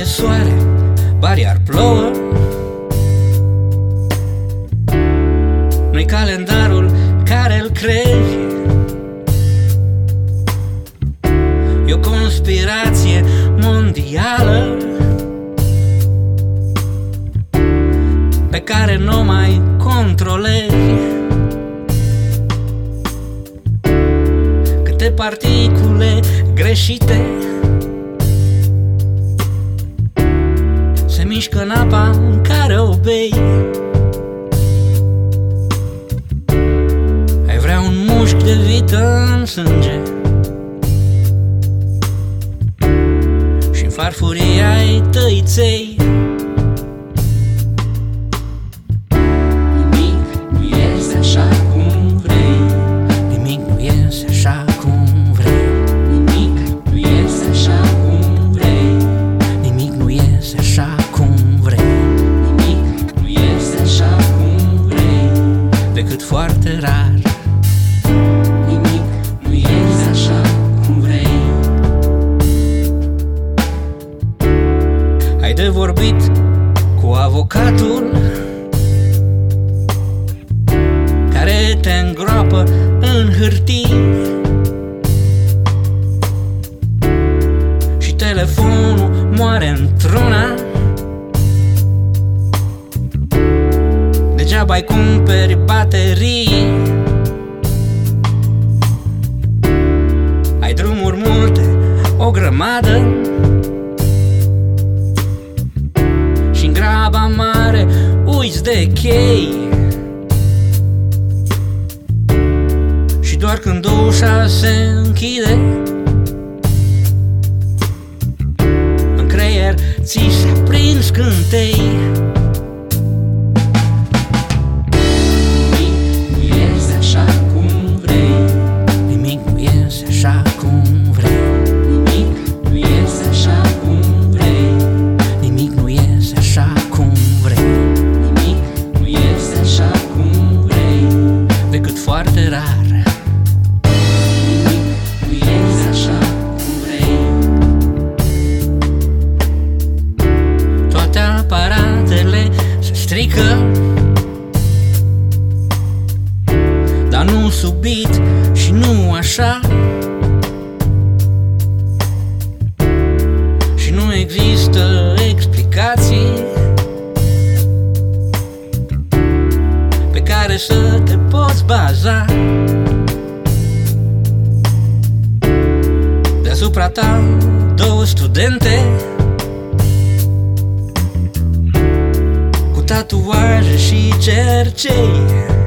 soare, bar iar plouă. Nu-i calendarul care-l crezi, e o conspirație mondială pe care nu mai controlezi. Câte particule greșite se mișcă în apa în care o bei. Ai vrea un mușchi de vită în sânge și în farfurii ai tăiței. Nimic nu iese așa cum vrei. Nimic nu iese așa cum vrei. Nimic nu iese așa cum vrei. Nimic nu iese așa cum vrei. Nimic nu iese așa cum vrei. Decât foarte rar. Nimic nu iese așa cum vrei. Ai de vorbit cu avocatul care te îngroapă în hârtii și telefonul moare într-una. Degeaba-i cumperi baterii. Ai drumuri multe, o grămadă, și-n graba mare uiți de chei. Și doar când ușa se închide, în creier ți se aprind scântei. Nimic nu iese așa cum vrei. Nimic nu iese așa cum vrei. Nimic nu iese așa cum vrei. Nimic nu iese așa cum vrei. Nimic nu iese așa cum vrei. Decât foarte rar. Nimic nu iese așa cum vrei. Toate aparatele se strică, dar nu subit și nu așa. Și nu există explicații pe care să te poți baza. Deasupra ta două studente cu tatuaje și cercei,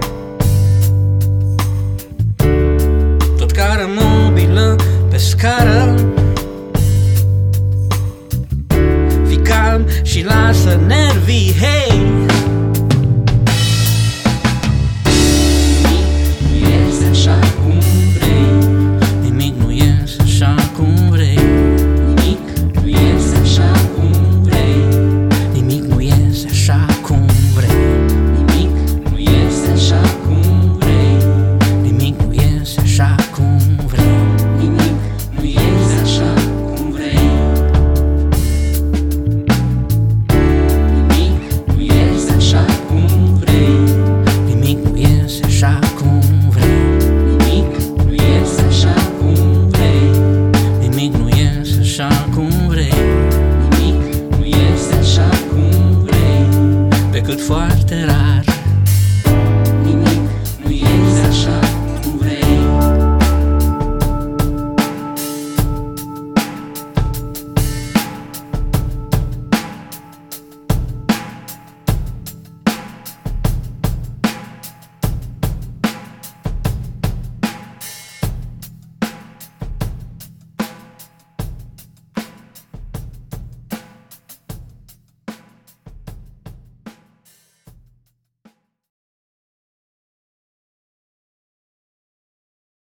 tot cară mobilă pe scară. Fii calm și lasă nervii, hei.